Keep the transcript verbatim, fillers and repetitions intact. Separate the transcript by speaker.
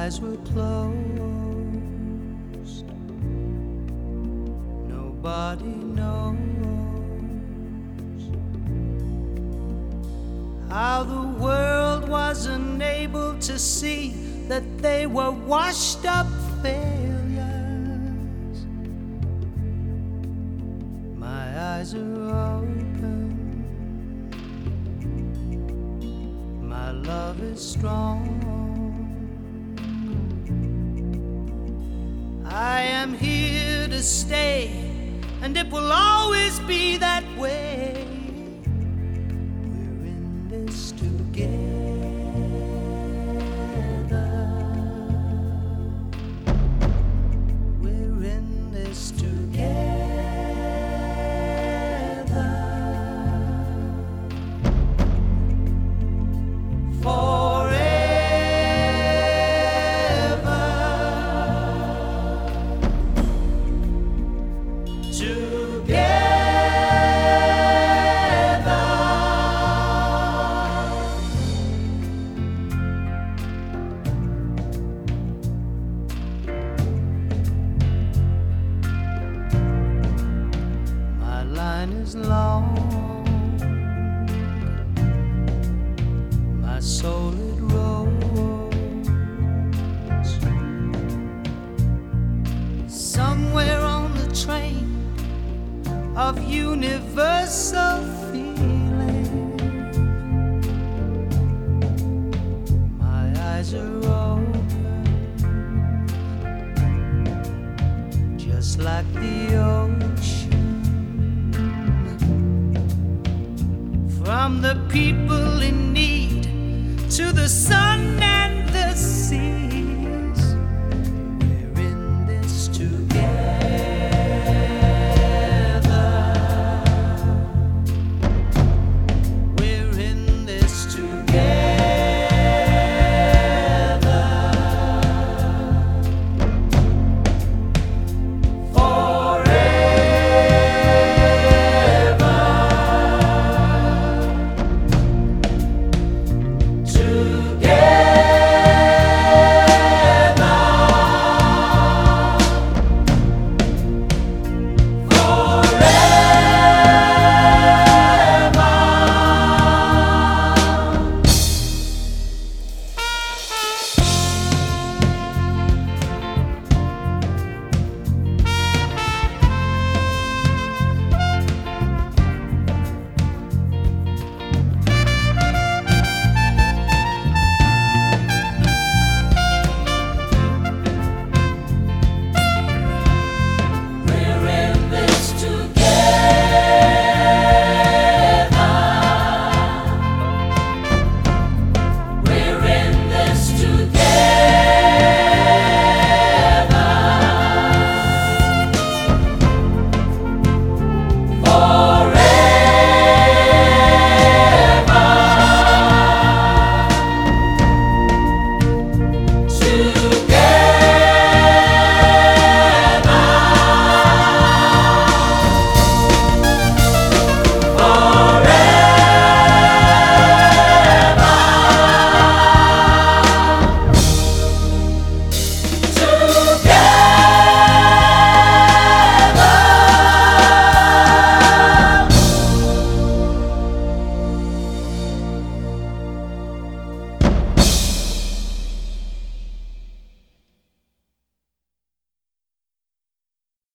Speaker 1: eyes were closed. Nobody knows how the world was unable to see that they were washed up failures. My eyes are open, my love is strong. I am here to stay, and it will always be that way. We're in this together. We're in this together. Forever. Together. My line is long, my soul it rolls. Somewhere on the train of universal feeling, my eyes are open, just like the ocean. From the people in need to the sun and the sea.